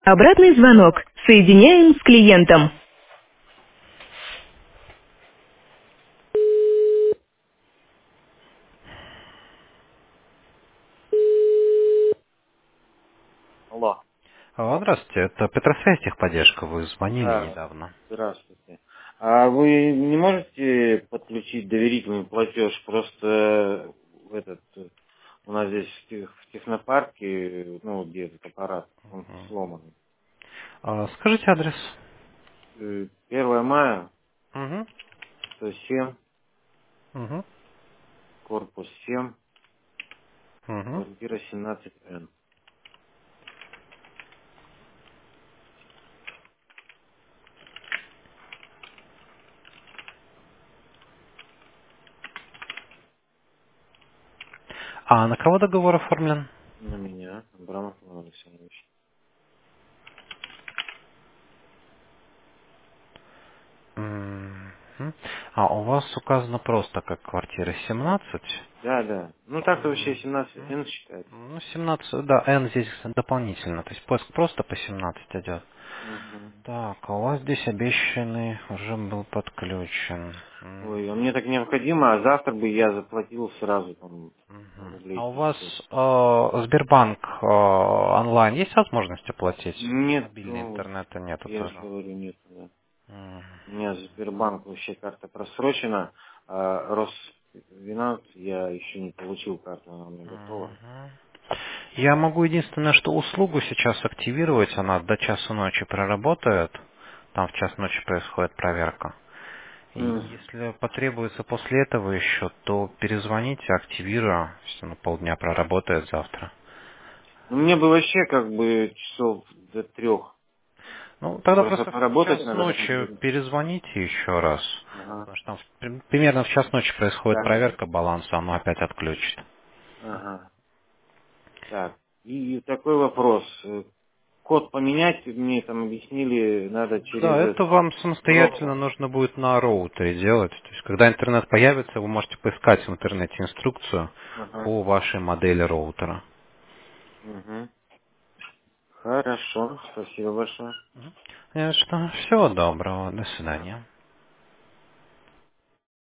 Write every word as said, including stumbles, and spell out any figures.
Обратный звонок. Соединяем с клиентом. Алло. Алло, здравствуйте, это Петросвязь техподдержка, вы звонили Да, недавно. здравствуйте. А вы не можете подключить доверительный платеж? Просто в этот э, у нас здесь в тех- в технопарке, ну, где этот аппарат, он сломанный. А, скажите адрес. Э, первое мая, Угу, сто семь, угу, корпус семь, угу. квартира семнадцать эн. А на кого договор оформлен? На меня, Абрамов Иван Александрович. Мгм. А, у вас указано просто как квартира семнадцать. Да, да. Ну так-то вообще Мгм. семнадцать эн считается. Ну, семнадцать, да, N здесь дополнительно, то есть поиск просто по семнадцать идет. Мгм. Так, а у вас здесь обещанный уже был подключен. Ой, а Мгм. мне так необходимо, а завтра бы я заплатил сразу там Мгм. А рублей у вас тысячу. э, Сбербанк э, онлайн есть возможность оплатить? Нет, Мобильный ну, интернета нету я же тоже. говорю, нет, да. Мгм. У меня Сбербанк вообще карта просрочена, а Росфинанс я еще не получил карту, она у меня готова. Мгм. Я могу единственное, что услугу сейчас активировать, она до часу ночи проработает. Там в час ночи происходит проверка. И М. если потребуется после этого еще, то перезвоните, активирую. Если на полдня проработает завтра. Ну, мне бы вообще как бы часов до трех. Ну, тогда Просто просто в поработать час надо ночи посмотреть. перезвоните еще раз. Ага. Потому что там в- при- примерно в час ночи происходит Да. проверка баланса, оно опять отключит. Ага. Так. И такой вопрос. Э, Код поменять, мне там объяснили, надо через Да, это этот вам самостоятельно брокер. нужно будет на роутере делать. То есть, когда интернет появится, вы можете поискать в интернете инструкцию Ага. по вашей модели роутера. Угу. Хорошо, спасибо большое. Э, Что? Всего доброго. До свидания.